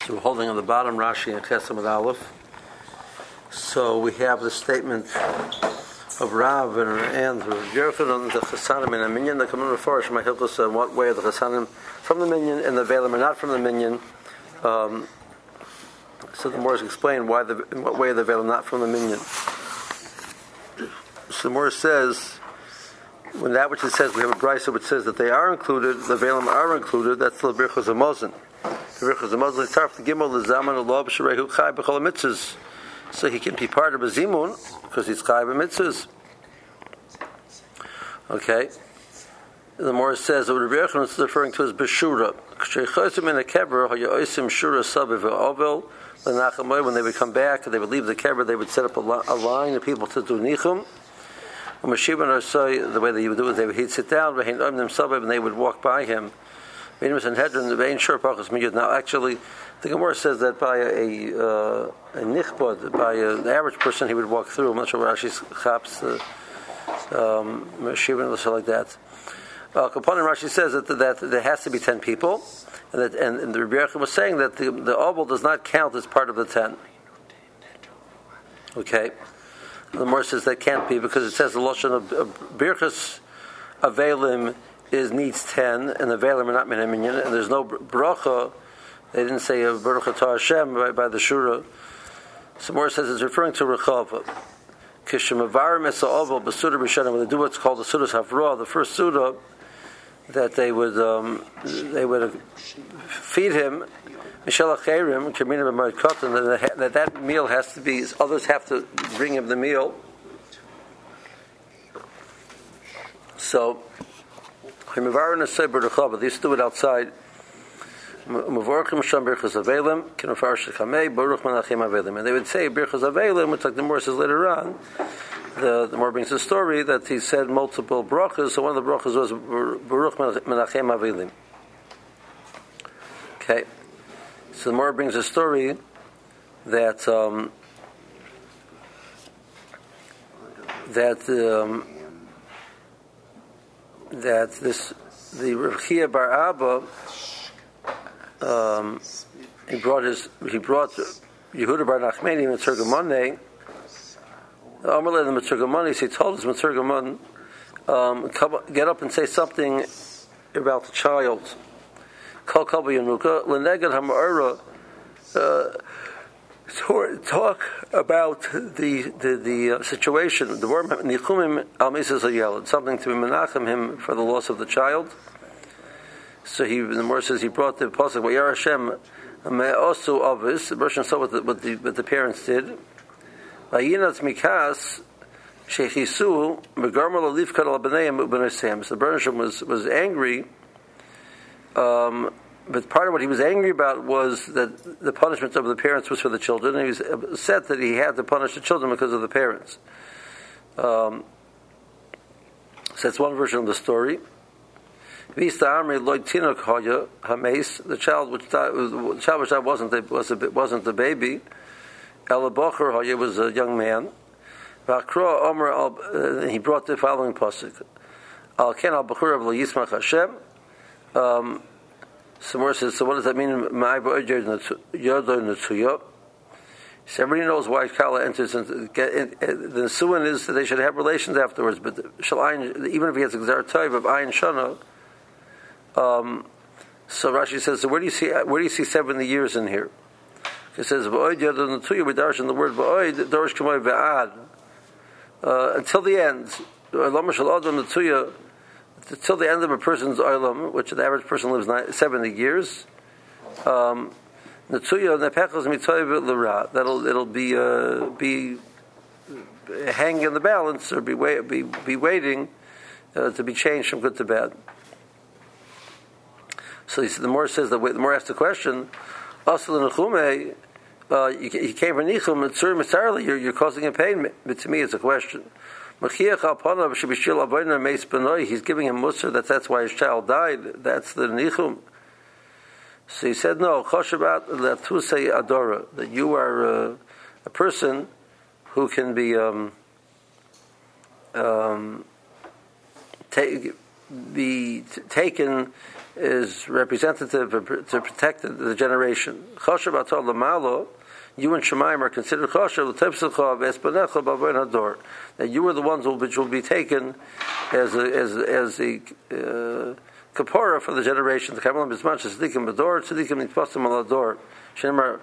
So we're holding on the bottom Rashi and Chesed with Aleph. So we have the statement of Rav and Yerchon the Chasanim and a minion that come in the forest. My help us in what way are the Chasanim from the minion and the Velim are not from the minion. So the Morris explain in what way are the Velim not from the minion. So the Morris says, when that which it says, we have a brisa which says that they are included, the Velim are included, that's the Birchos HaMazon. The Birchos HaMazon is tarf the Gimel, the Zaman, the Lob, Sherehu, Chai, B'chol HaMitzvahs. So he can be part of a Zimun, because he's Chai b'mitzvahs. Okay? The Morris says, what Rabbi Yochanan is referring to as Beshura. K'sheichosim in a kever, ha'yoisim shura sabiv ha'ovel, when they would come back, they would leave the kever, they would set up a line of people to do nichum. The way that you would do it, he'd sit down, and they would walk by him. Now, actually, the Gemara says that by a nichbod, by an average person, he would walk through. I'm not sure where Rashi's chaps, Shivan, or like that. Kapanim Rashi says that there has to be 10 people, and the Rebbe Yochanan was saying that the oval does not count as part of the 10. Okay. The Gemara says that can't be because it says the Lashon of Birchos Avelim needs 10, and the Avelim are not min haminyan, and there's no bracha. They didn't say a bracha to Hashem by the Shura. So Gemara says it's referring to Rechava. Kishemavarim esa'ovel b'suda b'shanim, when they do what's called the Sudas Havrah, the first Suda, that they would feed him. That meal has to be, others have to bring him the meal. So, they used to do it outside. And they would say Birchos Avelim, which like the Morris says later on, the Morris brings the story that he said multiple brachas, so one of the brachas was Baruch Menachem Avelim. Okay. So the Morah brings a story that the Rav Chia Bar Abba he brought Yehuda Bar Nachmani Mitzurgamoneh. Amalei the Mitzurgamoneh. So he told his Mitzurgamon, get up and say something about the child. Talk about the situation. The word nichumim al misas hayelad, something to menachem him for the loss of the child. So the Morah says he brought the pasuk Vayar Hashem me'osu avis. The version saw what the parents did. Vayinat mikas shechisu megarmal alifkad al b'neiim u'b'neisem. So the version was angry. But part of what he was angry about was that the punishment of the parents was for the children, and he was upset that he had to punish the children because of the parents. So that's one version of the story. The child which died wasn't the baby. Elabocher was a young man. He brought the following pasuk: Al ken al bachur av lo yismach Hashem. Somewhere says, so what does that mean? So everybody knows why Kala enters into the Suan is that they should have relations afterwards, but even if he has Gzar Tov of Ayin Shana, so Rashi says, so where do you see 70 years in here? He says, V'oid Yodon Natuya, we darshan the word V'oid, Dorish Kamoy V'ad, until the end, till the end of a person's olam, which the average person lives 70 years, that'll be hanging in the balance, or be waiting to be changed from good to bad. So the Morah says that the Morah asked the question, you came for nichum, you're causing a pain, but to me it's a question. He's giving him musar, that's why his child died. That's the nichum. So he said, no, that you are a person who can be be taken is representative to protect the generation. Choshev atol lamalo, you and Shemaim are considered choshev l'tepsecha v'espanecha b'avoyin hador. That you are the ones which will be taken as a kapora for the generation. The kamalim bisman shesidikim b'dor tzedikim nitpasim al hador. Shemar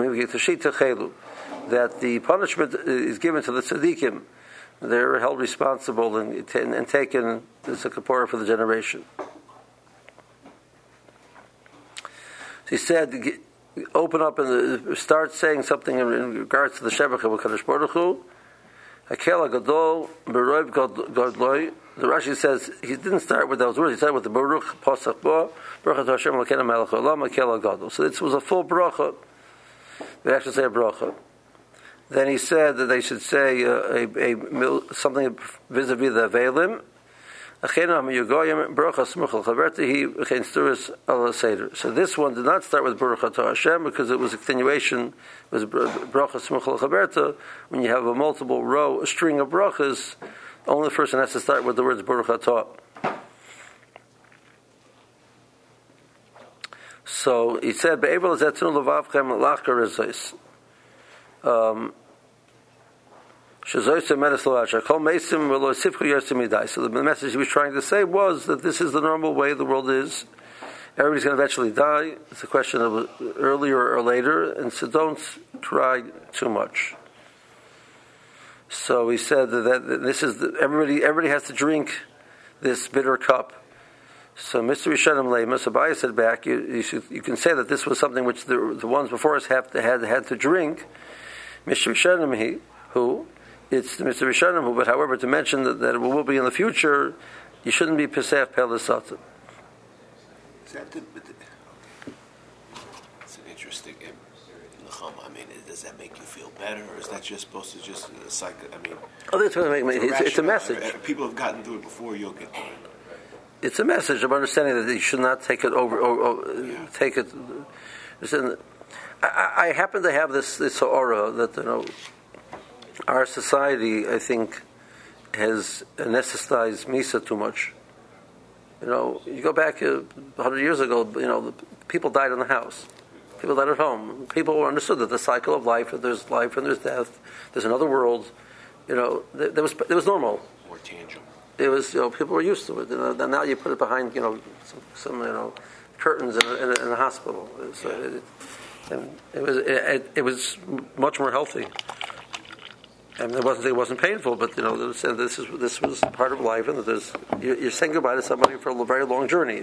that the punishment is given to the tzedikim. They're held responsible and taken as a kapora for the generation. So he said, open up and start saying something in regards to the Shebach of Kadosh Baruch Hu. Hakel Gadol Beroiv Godloi. The Rashi says he didn't start with those words. He started with the Baruch Pasach Bo Baruch Hashem Elokeinu Melech Haolam Hakel Gadol. So this was a full bracha. They actually say a bracha. Then he said that they should say something vis-a-vis the Avelim. So this one did not start with Baruch Atah Hashem because it was a continuation. It was Bracha Smuchal Chaberta. When you have a multiple row, a string of brachas, only the person has to start with the words Baruch Atah. So he said, "Be'evel zetzun levavchem lachkar ezos." So the message he was trying to say was that this is the normal way the world is. Everybody's going to eventually die. It's a question of earlier or later, and so don't try too much. So he said that this is everybody has to drink this bitter cup. So Mr. Rishonim Leimus, Abaye said back, you can say that this was something which the ones before us had to drink. Mr. Rishonim, who? It's Mr. Rishonim, but however, to mention that it will be in the future, you shouldn't be Pesach Pelasata. It's an interesting Nechama. I mean, does that make you feel better, or is that just supposed to just cycle? I mean, it's a message. People have gotten through it before. You'll get through it. It's a message of understanding that you should not take it over. Take it. Listen, I happen to have this aura that our society, I think, has anesthetized Misa too much. You go back 100 years ago, people died in the house. People died at home. People understood that the cycle of life, that there's life and there's death, there's another world. There was normal. More tangible. It was, people were used to it. And now you put it behind, some curtains in a hospital. It was much more healthy. And it wasn't painful, but this was part of life, and that you're saying goodbye to somebody for a very long journey.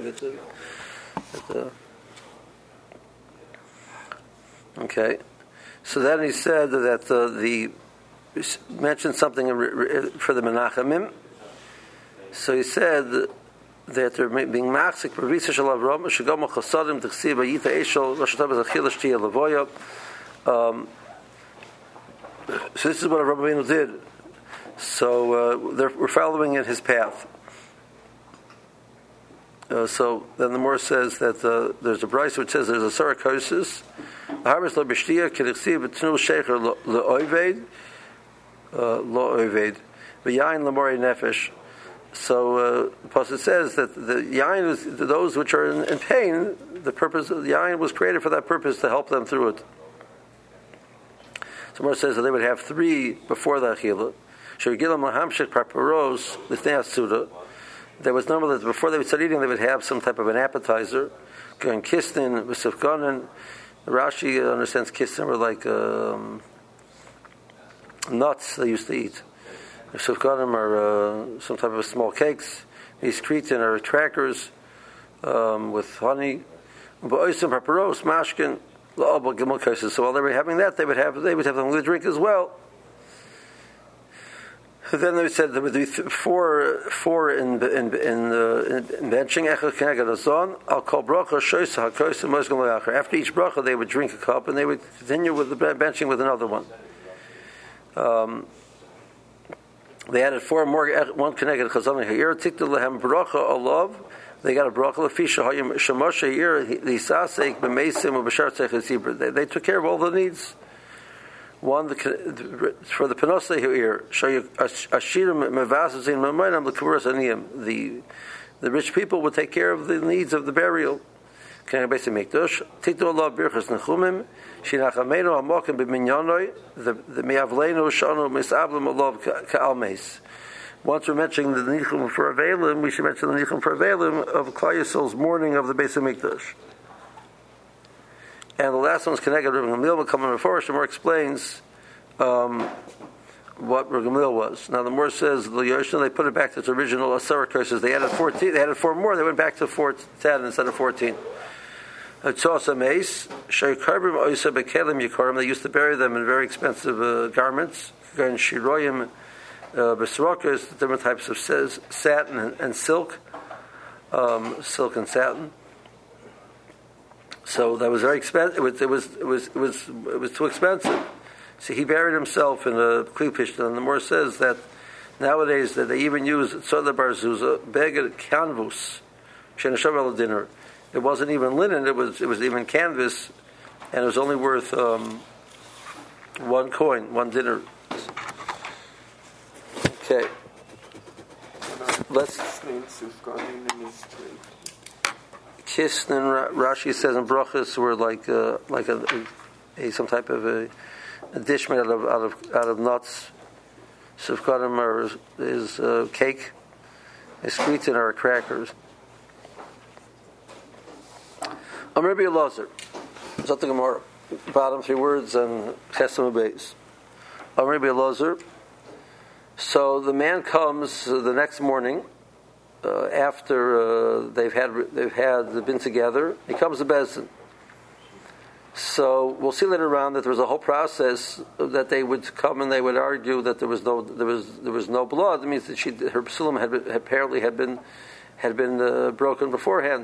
Okay, so then he said that he mentioned something for the Menachemim. So he said that they're being machzik b'risa shel Avram shegam chasadim t'chsiv vayita eshel rashatav zachil shtiya levoya. So this is what Rabbi Rabbeinu did. So we're following in his path. So then the Mor says that there's a brayso which says there's a sarakosis. Harvest lo b'shtiya k'dichsiv b'tnul shecher lo oived v'yayin lemori nefesh. So the pasuk says that the yayin is those which are in pain. The purpose of the yayin was created for that purpose, to help them through it. So Mor says that they would have 3 before the achila. Shegilam lahamshik paparos l'fnei asuda. There was normally that before they would start eating, they would have some type of an appetizer. Going kistin, v'sifganin. Rashi understands kistin were like nuts they used to eat. Sufganim are some type of small cakes. These kretin are crackers with honey. Ba'osim paparos mashkin. So while they were having that, they would have something to drink as well. Then they said there would be four in benching. I'll call bracha shoysa hakoysa mosgam le'achar. After each bracha, they would drink a cup, and they would continue with the benching with another one. They added 4 more. One connected chazon here. Tikta lehem bracha alav. They got a bracha lefisha hayim shemosha here. The sasek b'meisim u'b'shar tzeiches zibra. They took care of all the needs. One for the panosei here. Ashirim mevasazin mamayim l'kavuras aniyim. the rich people would take care of the needs of the burial. Can I basically make this? Titu Allah birchas nechumim, shinachamenu amokim b'minyanoi, the miavleinu shanu misablim Allah ka'almeis. Once we're mentioning the nichum for Avelim, we should mention the nichum for Avelim of Klal Yisrael's mourning of the Beis Hamikdash. And the last one is connected to Reb Gamliel. Will come in before. Shemar explains what Reb Gamliel was. Now the Mor says the Yoshna, they put it back to its original Asara curses. They added 14. They added 4 more. They went back to 10 instead of 14. They used to bury them in very expensive garments, shiroyim, besrokas, different types of satin and silk, silk and satin. So that was very expensive. It was too expensive. So he buried himself in a klipish. And the Mor says that nowadays that they even use tzodar barzuz, beged canvus, shenashav dinner. It wasn't even linen; it was even canvas, and it was only worth 1 coin, 1 dinar. Okay, let's. Kisnin Rashi says in brachas were like some type of a dish made out of nuts. Sufkadim is cake. Esquitin are crackers. Rabbi Elazar, Zot Gemara, bottom 3 words and Chesed base. Rabbi Elazar. So the man comes the next morning after they've been together. He comes to Bezdin. So we'll see later on that there was a whole process that they would come and they would argue that there was no blood. It means that her psulim had been broken beforehand.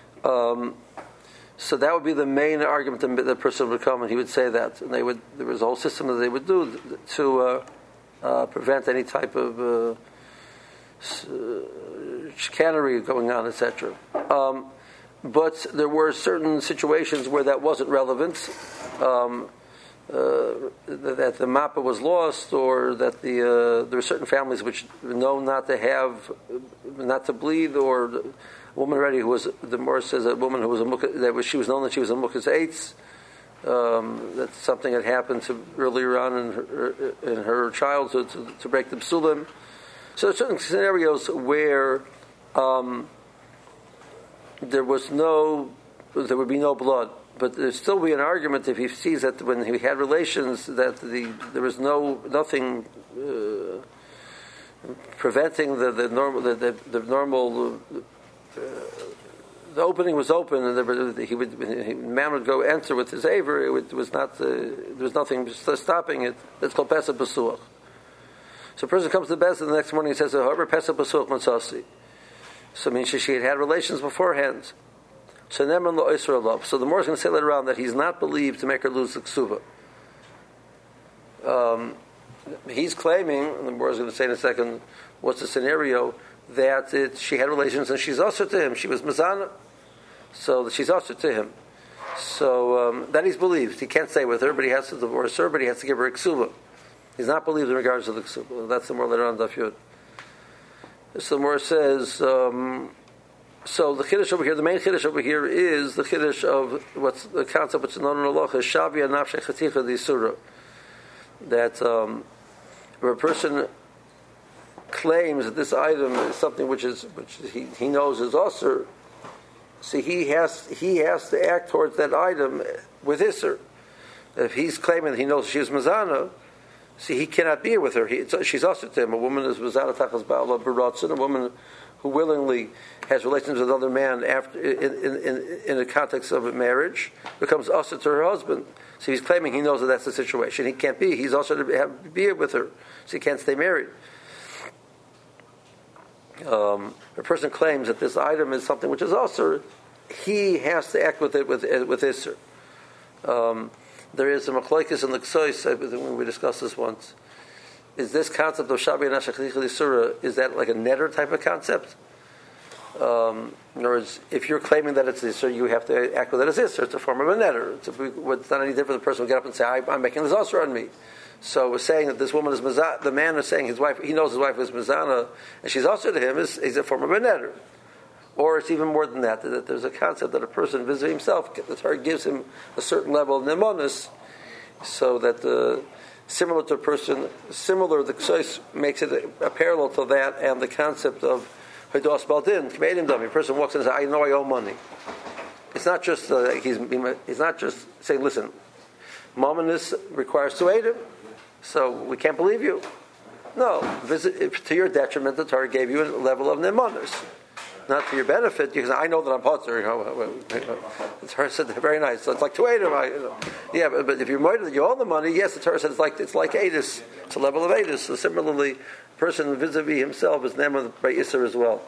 So that would be the main argument that the person would come and he would say that, and there was a whole system that they would do to prevent any type of chicanery going on, etc. But there were certain situations where that wasn't relevant, that the mappa was lost, or that there were certain families which know not to bleed, or a woman already who was, the Mor says, a woman who was she was known that she was a mukas eitz. That something had happened earlier on in her childhood to break the psulim. So there are certain scenarios where there would be no blood, but there still be an argument if he sees that when he had relations that there was nothing preventing the normal. The opening was open, and man would go enter with his aver. There was nothing stopping it. It's called pesach b'suach. So a person comes to bed the next morning and says, "However, pesach b'suach matzasi." So it means she had relations beforehand. So neman lo isra love. So the Mor is going to say later on that he's not believed to make her lose the ksuva. He's claiming, and the Mor is going to say in a second, what's the scenario, that she had relations and she's usher to him. She was mazana. So she's usher to him. So that he's believed. He can't stay with her, but he has to divorce her, but he has to give her a ksuba. He's not believed in regards to the ksuba. That's the Mor later on, Daf Yud. So the Mor says, so the chiddush over here, the main chiddush over here is the chiddush of what's the concept which is known in Allah, Shavia Nafshe Chaticha Di Surah. That where a person claims that this item is something which he knows is usher, so he has to act towards that item with Isser. If he's claiming that he knows she's Mazana, see, he cannot be with her. She's usher to him. A woman is Mazana Tachas Ba'ala Baratzin, a woman who willingly has relations with another man after in the context of a marriage, becomes usher to her husband. So he's claiming he knows that that's the situation. He can't be. He's also to be with her, so he can't stay married. A person claims that this item is something which is usher, he has to act with it with Isser. There is a machlokes in the Ksois, when we discussed this once. Is this concept of Shabi Nashach Surah, is that like a netter type of concept? In other words, if you're claiming that it's Isser, you have to act with it as Isser. It's a form of a netter. It's not any different. The person will get up and say, I'm making this Isser on me. So we're saying that this woman is Mazana, the man is saying his wife, he knows his wife is Mazana, and she's also to him, is a form of a netter. Or it's even more than that, that there's a concept that a person visiting himself, the Torah gives him a certain level of nemonis, so that similar to a person, the Ksois makes it a parallel to that, and the concept of Hidos Baldin, K'meidim Dami. A person walks in and says, I know I owe money. It's not just he's not just saying, listen, Mamonis requires Suedim, so we can't believe you. No, to your detriment, the Torah gave you a level of nemonis. Not to your benefit, because I know that I'm potter. The Torah said very nice. So it's like to Edom. Yeah, but if you're more that you owe the money, yes, the Torah said it's like Edis. It's a level of Edis. So similarly, a person vis-a-vis himself is Neman by Isser as well.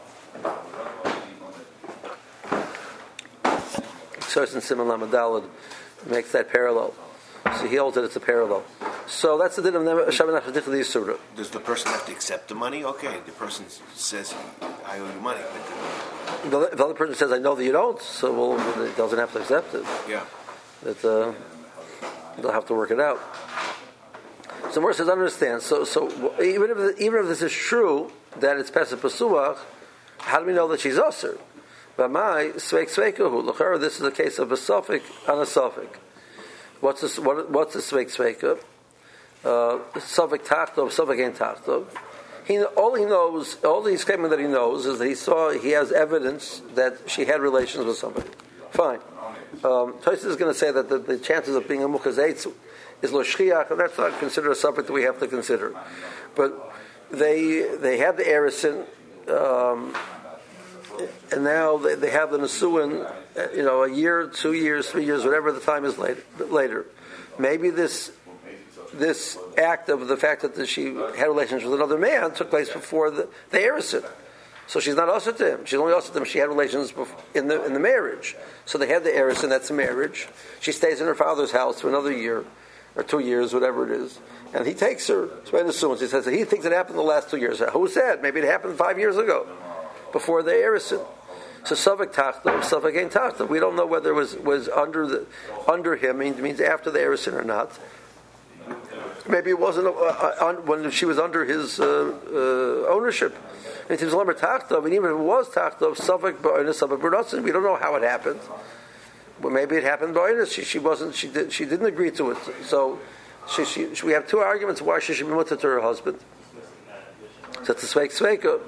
So it's in Simon Lamadalad makes that parallel. So he holds that it's a parallel. So that's the din of Shabbat Nachadich Surah. Does the person have to accept the money? Okay, the person says, I owe you money. But the other person says, I know that you don't, so it doesn't have to accept it. Yeah. They'll have to work it out. So Mor says, understand. So even if this is true, that it's Pesach Pesuach, how do we know that she's Osir? But my Sveik Sveikahu, this is a case of a suffix and a suffix. What's the Sveik Sveika? Suffix Tachtov, suffix ain't Tachtov. All he's claiming that he knows is that he has evidence that she had relations with somebody. Fine. Tosfos is going to say that the chances of being a Mukhazetz is Lo Shchiach, and that's not considered a subject that we have to consider. But they had the Erison, and now they have the Nesuin, a year, 2 years, 3 years, whatever the time is later. Maybe this act of the fact that she had relations with another man took place before the Erison. So she's not usher to him. She's only usher to him. She had relations in the marriage. So they had the Erison, that's the marriage. She stays in her father's house for another year, or 2 years, whatever it is. And he takes her, he says that he thinks it happened in the last 2 years. Who said? Maybe it happened 5 years ago, before the Erison. So Suffolk Tachtov, Suffolk ain't Tachtov. We don't know whether it was under him, means after the Erison or not. Maybe it wasn't when she was under his ownership. And it was Lemmer Tachtov, and even if it was Tachtov, Suffolk Ba'inus, Suffolk B'Rotzen, we don't know how it happened. Well, maybe it happened Ba'inus. She didn't agree to it. So we have two arguments why she should be mutter to her husband. So it's a Sveik Sveika.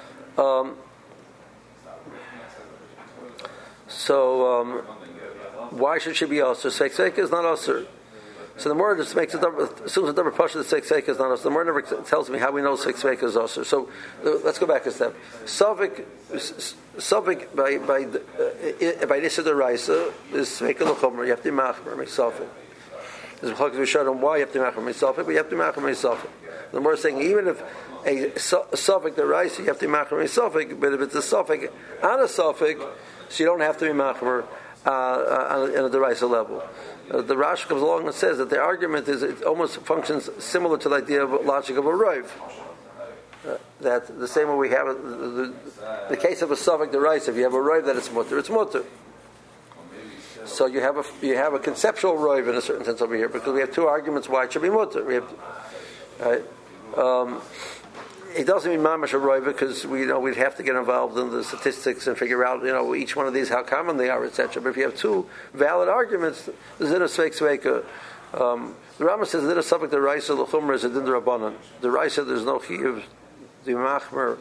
Why should she be Osir? Sveik Sveika is not Osir. So the more just makes assumes a double push that Sveik Sveika is not Osir. The more never tells me how we know Sveik Sveika is Osir. So let's go back a step. Suffolk by Nisa de Raisa is Sveika L'chomer. You have to be Machmer Meisafik. There's a Chalak V'Shadim why you have to be Machmer Meisafik, but you have to be Machmer Meisafik. The more saying even if a Suffolk de Raisa you have to be Machmer Meisafik, but if it's a Suffolk on a Suffolk, so you don't have to be Machmer on a derisa level. The Rashi comes along and says that the argument is it almost functions similar to the idea of logic of a Rov. That the same way we have the case of a Suffolk derisa, if you have a Rov that it's mutter. So you have a conceptual Rov in a certain sense over here because we have two arguments why it should be mutter. We have. It doesn't mean mamash a roi because we'd have to get involved in the statistics and figure out each one of these how common they are, etc. But if you have two valid arguments, the zin of sveik sveika. The Rambam says that a subject the raisa l'chumra is a din d'Rabbanan. The raisa there's no chiyuv the machmer.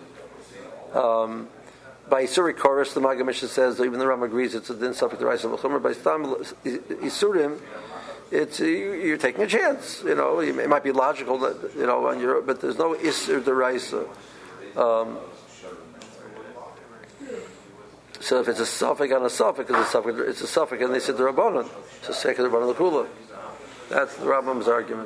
By Isuri chorus, the Maggid Mishnah says even the Rambam agrees it's a din subject the raisa l'chumra. By Stam Isurim. You're taking a chance, It might be logical that but there's no isur deraisa. So if it's a suffix on a suffix, it's a suffix, and they said the rabbanon. So second rabbanon l'kula. That's the Rambam's argument.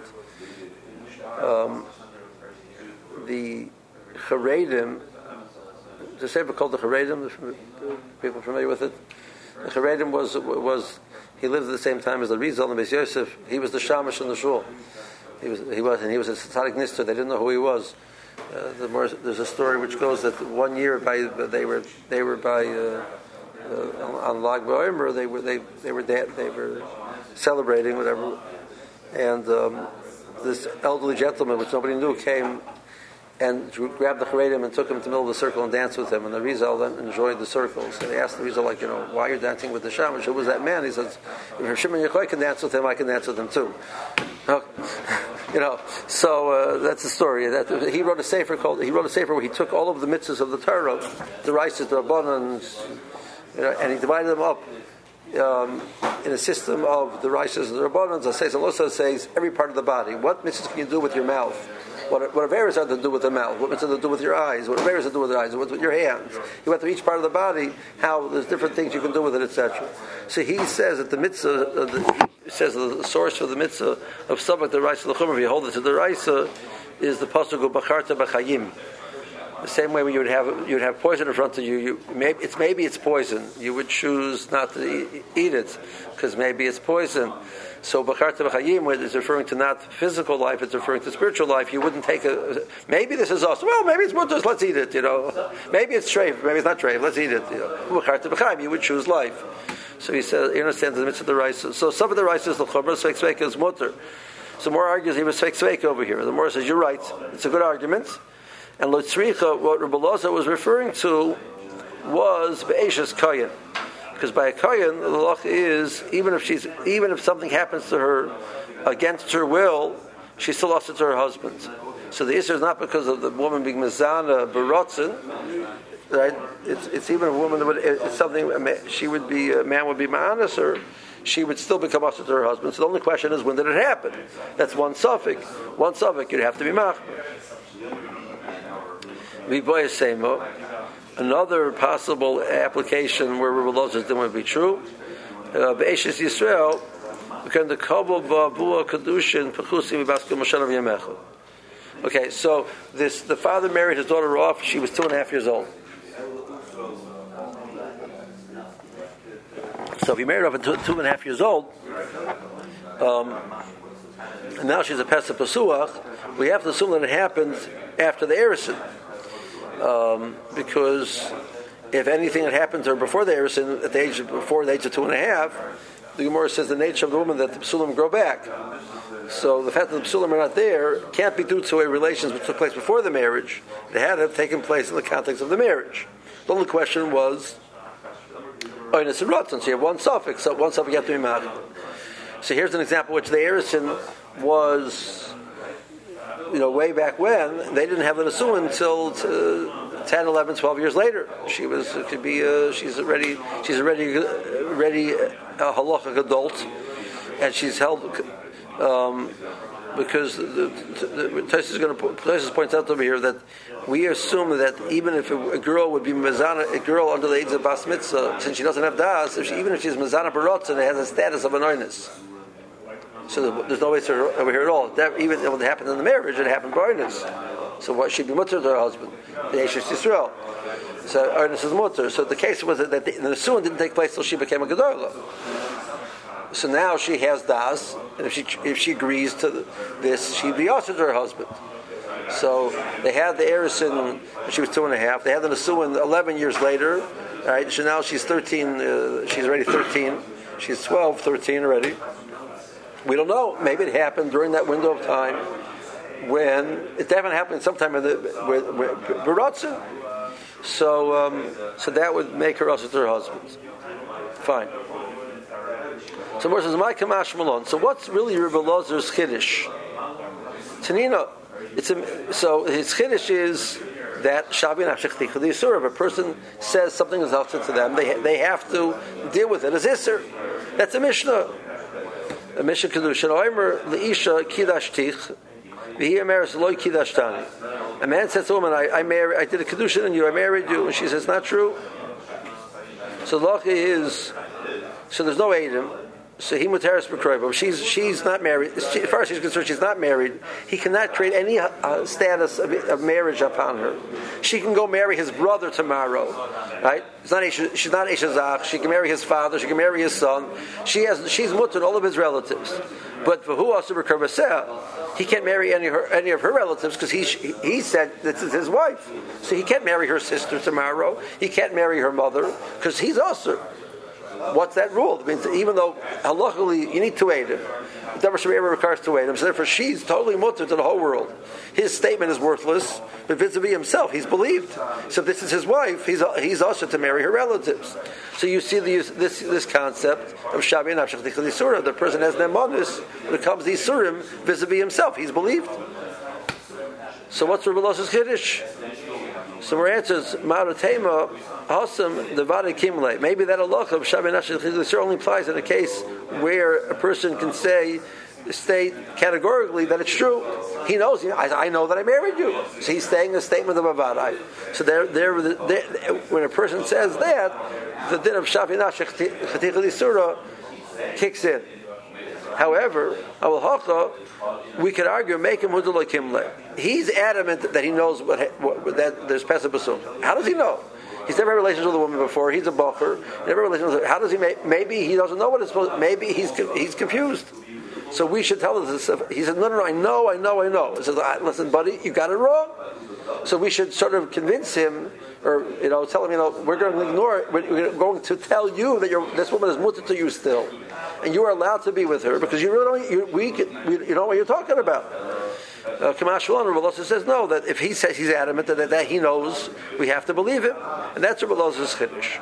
The Charedim, the Sefer called the Charedim. People familiar with it? The Charedim was. He lived at the same time as the Rizal and Beis Yosef. He was the shamash in the shul. He was a tzaddik nister. They didn't know who he was. There's a story which goes that 1 year they were by on Lag BaOmer they were celebrating whatever, and this elderly gentleman which nobody knew came and grabbed the Charedim and took him to the middle of the circle and danced with him. And the Rizal then enjoyed the circle. So they asked the Rizal, why you're dancing with the Shamash? Who was that man? He says, if Shimon Yochai can dance with him, I can dance with him too. So that's the story. He wrote a sefer where he took all of the mitzvahs of the Torah, the Rices, the Rabbanans, and he divided them up in a system of the Rices and the Rabbanans. The also says every part of the body. What mitzvahs can you do with your mouth? What averas are to do with the mouth? What mitzvahs are to do with your eyes? What averas are to do with your eyes? What with your hands? He went through each part of the body, how there's different things you can do with it, etc. So he says that the mitzvah, he says the source for the mitzvah of Sabak the Raisa L'Chumra, if you hold it to the Raisa, is the pasuk of Bacharta B'Chayim. The same way when you would have poison in front of you, maybe it's poison. You would choose not to eat it because maybe it's poison. So Bacharta B'Chayim, where it's referring to not physical life, it's referring to spiritual life. You wouldn't take maybe this is also, maybe it's mutters, let's eat it, Maybe it's treif, maybe it's not treif, let's eat it, Bacharta B'Chayim, you would choose life. So he says, he understands the mitzvah of the rice. So some of the rice is the chumrah, Sveik Sveika is mutter. So more argues he was Sveik Sveika over here. The more says, you're right, it's a good argument. And Lotzricha, what Rebbe Loza was referring to, was Be'eshes Kayan. Because by a Kayan, the law is, even if something happens to her against her will, she still lost it to her husband. So the issue is not because of the woman being Mizana Barotzen, right? It's even a woman that it's something a man would be ma'anas her, she would still become usher to her husband. So the only question is, when did it happen? That's one suffix. You'd have to be machmer. Viboy Semo. Another possible application where Rebbe Loza's din would be true. Be'eshes Yisrael, because the Kabul Ba'bua Kedushin Pechusim V'Baskel Moshe Yamecha. Okay, so the father married his daughter off. She was 2.5 years old. So if he married her off at 2.5 years old, and now she's a Pesach Pesuach, we have to assume that it happened after the Erusin. Because if anything had happened to her before the Erusin, before the age of 2.5, the Gemara says the nature of the woman that the Psulim grow back. So the fact that the Psulim are not there can't be due to a relations which took place before the marriage. It had to have taken place in the context of the marriage. The only question was Oinus and Rotzen. So you have one suffix. So one suffix you have to be mad. So here's an example which the Erusin was, way back when. They didn't have an Asuin until 10, 11, 12 years later. She's already a halachic adult, and she's held because Tosis points out over here that we assume that even if a girl would be mezana, a girl under the age of bas mitzvah, since she doesn't have das, even if she's mezana barotzen, it has a status of an oinus. So there's no way over here at all. Even when it happened in the marriage, it happened by oinus. So what she'd be mutter to her husband, the Eshes Yisrael. So oinus is mutter. So the case was that the Nesuin didn't take place until she became a Gedola. So now she has das, and if she agrees to this, she'd be also to her husband. So they had the Erusin when she was 2.5. They had the Nesuin 11 years later. Right? So now she's 13. She's already 13. She's 12, 13 already. We don't know. Maybe it happened during that window of time when it definitely happened sometime with Barotzen. So that would make her also to her husband. Fine. So Moshe says, "My kamash malon." So what's really Rebbe Lozer's chiddush? Tanina. So his chiddush is that Shabi Nafshech the Isur. If a person says something is opposite to them, they have to deal with it as Isur. That's a Mishnah. A Mishnah Kedushin. Oimer leisha kidash v'hi ameris loy kidash tani. A man says to a woman, I did a Kedushin on you, I married you, and she says, not true. So the law is, so there's no Eidim. So he muteris b'kroiv. She's not married. As far as she's concerned, she's not married. He cannot create any status of marriage upon her. She can go marry his brother tomorrow, right? She's not Eshazach. She can marry his father. She can marry his son. She's mutter all of his relatives. But for who also b'kroivaseh, he can't marry any of her relatives because he said this is his wife. So he can't marry her sister tomorrow. He can't marry her mother because he's also. What's that rule? It means even though halachically you need to aid him, Davar Shemir requires to wait. So therefore, she's totally mutter to the whole world. His statement is worthless, but vis-a-vis himself, he's believed. So if this is his wife, he's also to marry her relatives. So you see this concept of Shabi and Nafshach Tichel Yisura. The person has Nemanus when it comes to Yisurim vis-a-vis himself. He's believed. So what's Rabbi Elazar's Kiddush? So our answer is Ma'aratema Hasam Devada Kimle. Maybe that halacha of Shabi and Nafshach Tichel Yisura only applies in a case where a person can state categorically that it's true. He knows. I know that I married you. So he's saying the statement of Avadai. So when a person says that, the din of Shavi Nashach Chatichel Yisura kicks in. However, we could argue make him Hudulay Kimle. He's adamant that he knows that there's Pesach Basum. How does he know? He's never had relations with a woman before. He's a bacher. Never had relations with her. How does he? Maybe he doesn't know what it's supposed. Maybe he's confused. So we should tell him this. He said, no, I know. He says, listen, buddy, you got it wrong. So we should sort of convince him, or tell him, we're going to ignore it. We're going to tell you that this woman is mutter to you still, and you are allowed to be with her because you really don't. You know what you're talking about. Kamash Shalom, Rabbi Elazar says no. That if he says he's adamant that he knows, we have to believe him, and that's Rabbi Elazar's chiddush.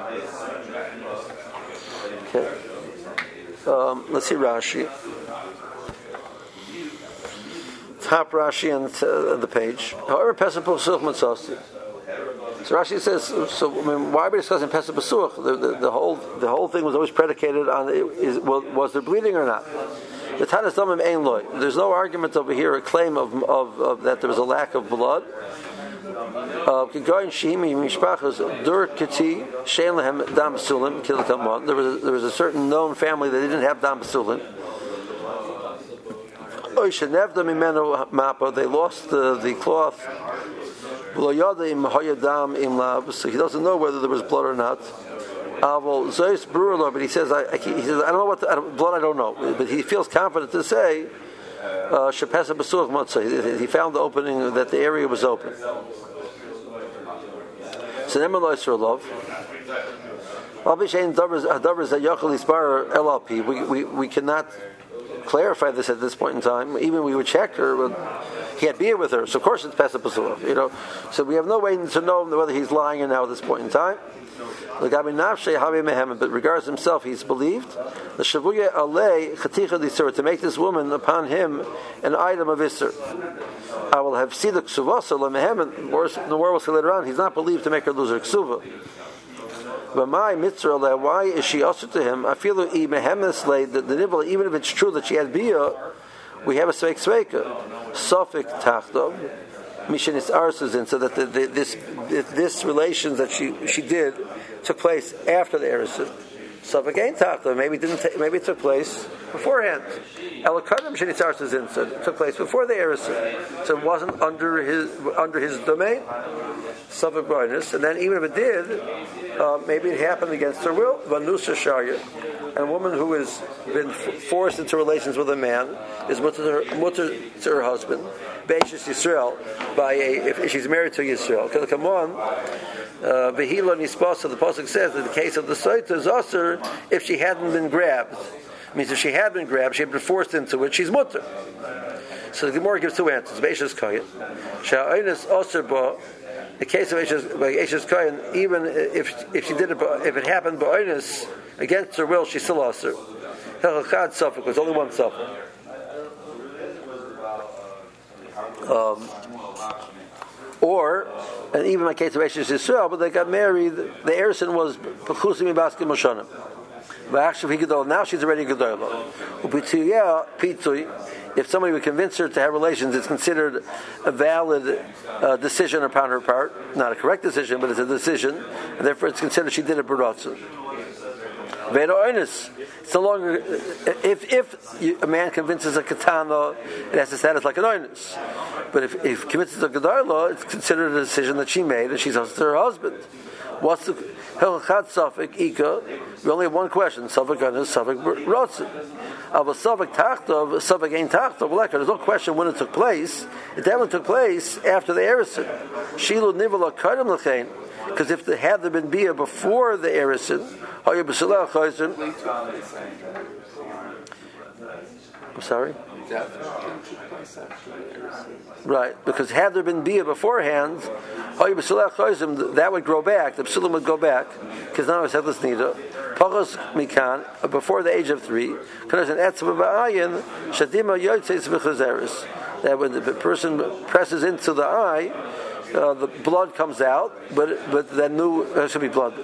Okay. Let's see Rashi. Top Rashi on the page. However, Pesach Pasuch Matzasi. So Rashi says, why are we discussing Pesach Pasuch? The whole thing was always predicated on was there bleeding or not? The Tanas Damim Ein Loy. There's no argument over here, a claim of that there was a lack of blood. There was a certain known family that didn't have Dam Basulim. They lost the cloth. So he doesn't know whether there was blood or not. But he says, I don't know what blood. I don't know. But he feels confident to say, he found the opening, that the area was open. So we cannot clarify this at this point in time. Even we would check her. He had beer with her, so of course it's Pesach Pasuch. So we have no way to know whether he's lying or not at this point in time. But regards himself, he's believed. To make this woman upon him an item of Isser. I will have seen the Ksuvasa, the war will say later on, he's not believed to make her lose her Ksuva. But my mitzvah, why is she also to him? I feel that the nibble, even if it's true that she had bia, we have a sveika, Sofik Tachtov, Mishanis Arsazin, so that this relations that she did took place after the Erisin. Sofik ain't Tachtov, maybe it took place beforehand. Elakadam Mishanis Arsazin, so it took place before the Erisin, so it wasn't under his domain. Suffolk blindness, and then even if it did, maybe it happened against her will. Vanusa Sharya, and a woman who has been forced into relations with a man is mutter to her husband. Be'eshes Yisrael, if she's married to Yisrael. Because come on, Behila Nispasa, the pasuk says that the case of the Saita is also if she hadn't been grabbed. It means if she had been grabbed, she had been forced into it, she's mutter. So the Gemara gives two answers. Be'eshes Kayin, Sha'aynis Osir the case of Eshes Kohen, even if she did it, if it happened ba'onis against her will, she still lost her. Helachad Suffolk was only one Suffolk. And even in the case of Eshes Yisrael, but they got married. The Erison was Pechusim Baskim Moshanim. Now she's already Gedolah. If somebody would convince her to have relations, it's considered a valid decision upon her part. Not a correct decision, but it's a decision. And therefore it's considered she did a baratzah. Veda oinus. It's no longer, if a man convinces a katana, it has to status like an oinus. But if convinces a gedolah, it's considered a decision that she made, and she's also her husband. What's the Helchad Suffolk Ika? We only have one question. Suffolk oinus, Suffolk baratzah. But Suffolk Tachtov, Suffolk ain't Tachtov. There's no question when it took place. It definitely took place after the Erisin. Shilu Nivala Karim Lechain. Because if there had been Bia before the Erisin, I'm sorry? Death took place after Right, because had there been bia beforehand, that would grow back. The psulim would go back because now it's headless nida. Pachos mikan before the age of 3. That when the person presses into the eye, the blood comes out, but then should be blood.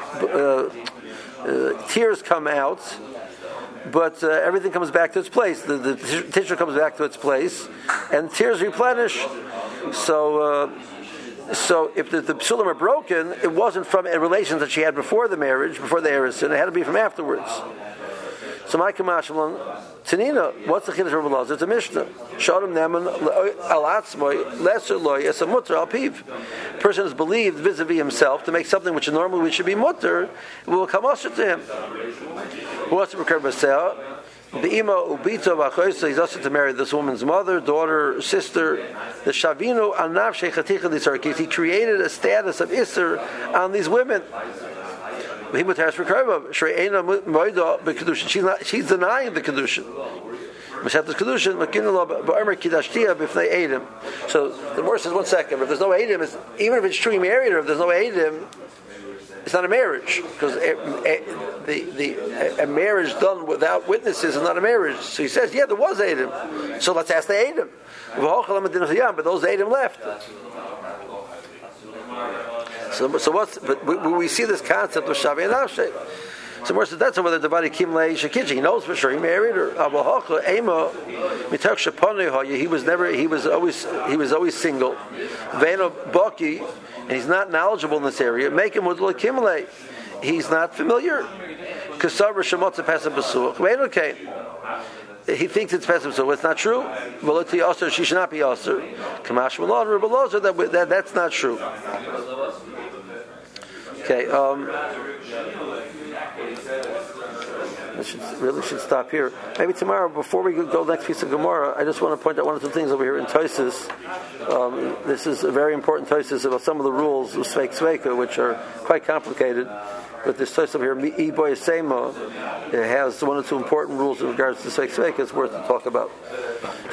Tears come out. But everything comes back to its place. The tissue comes back to its place, and tears replenish. So if the psulim are broken, it wasn't from a relation that she had before the marriage, before the erusin. It had to be from afterwards. So my kamashmalon, Tanina, what's the chiddush of Rabbi Elazar? It's a Mishnah. Shodem neman al atzmoi lesser loy es a mutter al piv. Person is believed vis-a-vis himself to make something which normally should be mutter, will come usher to him. Who wants to recur b'seah? The ima ubito v'achoysa, he's also to marry this woman's mother, daughter, sister. The shavino anav sheichaticha disarkis. He created a status of iser on these women. She's denying the kedushin. So the word says, 1 second, if there's no edim, even if it's true he married her, if there's no edim, it's not a marriage, because a marriage done without witnesses is not a marriage. So he says, yeah, there was edim. So let's ask the edim. But those edim left. So what's? But we see this concept of Shavi and Avshay. So more says that's whether the body kimlei shekidji. He knows for sure he married her. He was always single. Veno baki, and he's not knowledgeable in this area. Make him with kimlei. He's not familiar. Kasavra shemotza pesach b'suach. Veno kain. He thinks it's pesach b'suach. It's not true. Volati aser. She should not be aser. Kamash malon Rabbi Elazar. That's not true. Okay, I should stop here. Maybe tomorrow, before we go to the next piece of Gemara, I just want to point out one or two things over here in Tosfos. This is a very important Tosfos about some of the rules of Sveik Sveika, which are quite complicated. But this Tosfos over here, Iboy Sema, it has one or two important rules in regards to Sveik Sveika. It's worth to talk about.